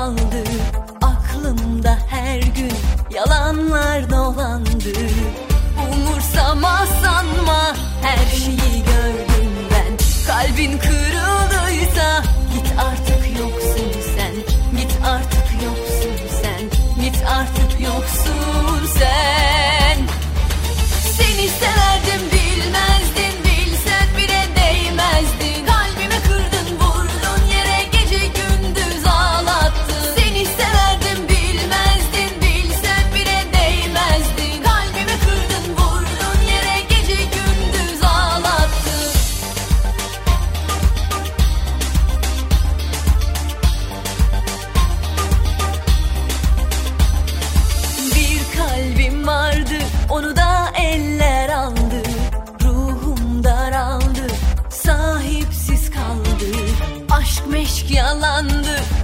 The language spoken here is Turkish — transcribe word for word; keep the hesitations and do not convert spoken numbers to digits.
kaldı. Aklımda her gün yalanlar dolandı. Umursamaz sanma, her şeyi gördüm ben. Kalbin kırıldıysa git artık, yoksun sen. Git artık, yoksun sen. Git artık, yoksun sen. Seni severdim, bilmezdin. Bilsen bile değmezdin. Kalbimi kırdın, vurdun yere, gece gündüz ağlattın. Seni severdim, bilmezdin. Bilsen bile değmezdin. Kalbimi kırdın, vurdun yere, gece gündüz ağlattın. Bir kalbim vardı, onu da eller aldı. Ruhum daraldı, sahipsiz kaldı. Aşk meşk yalandı,